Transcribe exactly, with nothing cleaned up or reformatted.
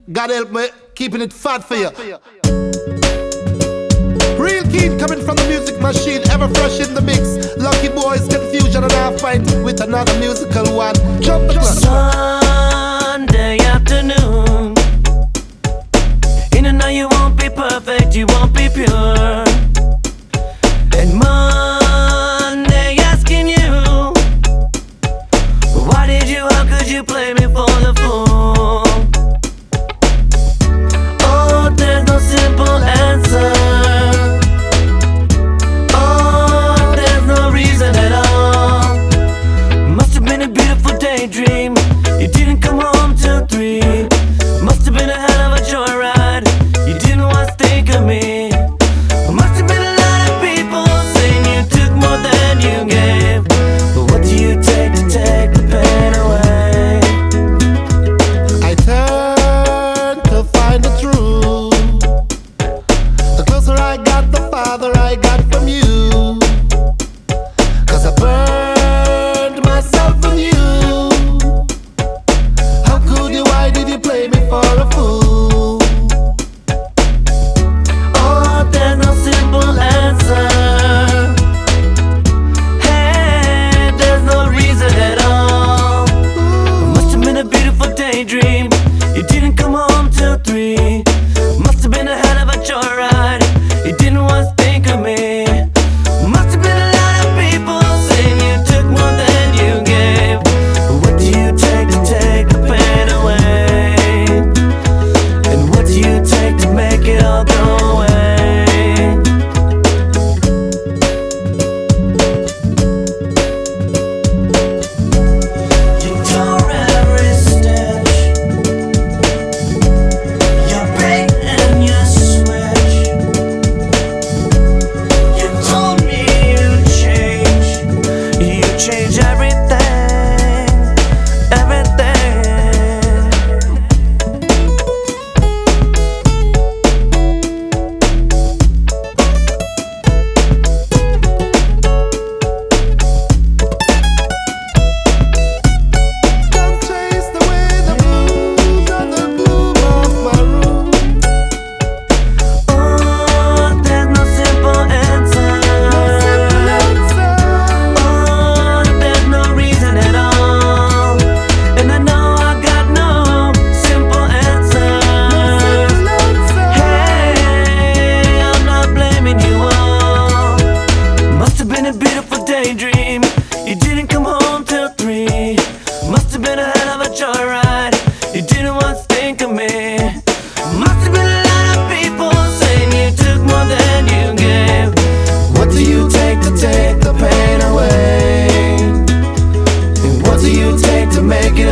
God help me, keeping it fat for you. Real keen coming from the music machine, ever fresh in the mix. Lucky boys, confusion and half fight with another musical one. Jump the clock. Sunday afternoon. In and out you won't be perfect, you won't be pure. And Monday asking you, why did you, how could you play me for the fool? Oh, there's no simple answer. Oh, there's no reason at all. Must have been a beautiful daydream. You didn't come home till three. Must have been a hell of a joyride. You didn't once think of me. Must have been a lot of people saying you took more than you gave. But what do you take to take the pain away? I turn to find the truth. The closer I got, the farther I got from you. Cause I burned myself on you. How could you, why did you play me for a fool? Oh, there's no simple answer. Hey, there's no reason at all. Must have been a beautiful daydream. You didn't come home till three. Must have been a hell of a joyride. You didn't once think of me. Must have been a lot of people saying you took more than you gave. What do you take to take the pain away? And what do you take to make it all go away? You tore every stitch. You bait and you switch. You told me you'd change. You change everything, everything. Don't chase away the blues and the gloom of my room. Oh, there's no simple answer. Oh, there's no reason at all. And I know I got no simple answer. Hey, I'm not blaming you all. Must have been a beautiful daydream. You didn't come home till three. Must have been a hell of a joyride. You didn't once think of me. Must have been a lot of people saying you took more than you gave. What do you take to take the pain away? And what do you take to make it